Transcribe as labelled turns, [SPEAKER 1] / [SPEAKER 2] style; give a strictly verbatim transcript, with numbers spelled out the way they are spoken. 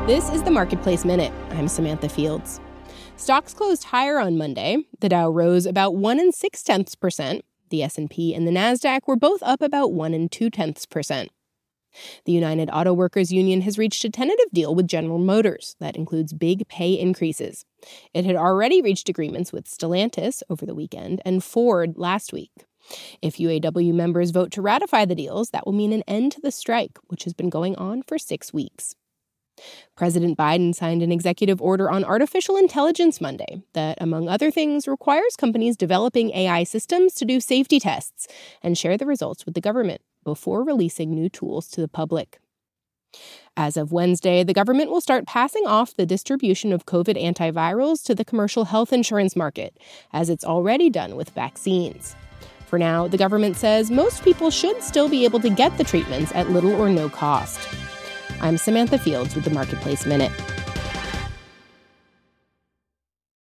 [SPEAKER 1] This is the Marketplace Minute. I'm Samantha Fields. Stocks closed higher on Monday. The Dow rose about one and six tenths percent. The S and P and the Nasdaq were both up about one and two tenths percent. The United Auto Workers Union has reached a tentative deal with General Motors that includes big pay increases. It had already reached agreements with Stellantis over the weekend and Ford last week. If U A W members vote to ratify the deals, that will mean an end to the strike, which has been going on for six weeks. President Biden signed an executive order on artificial intelligence Monday that, among other things, requires companies developing A I systems to do safety tests and share the results with the government before releasing new tools to the public. As of Wednesday, the government will start passing off the distribution of COVID antivirals to the commercial health insurance market, as it's already done with vaccines. For now, the government says most people should still be able to get the treatments at little or no cost. I'm Samantha Fields with the Marketplace Minute.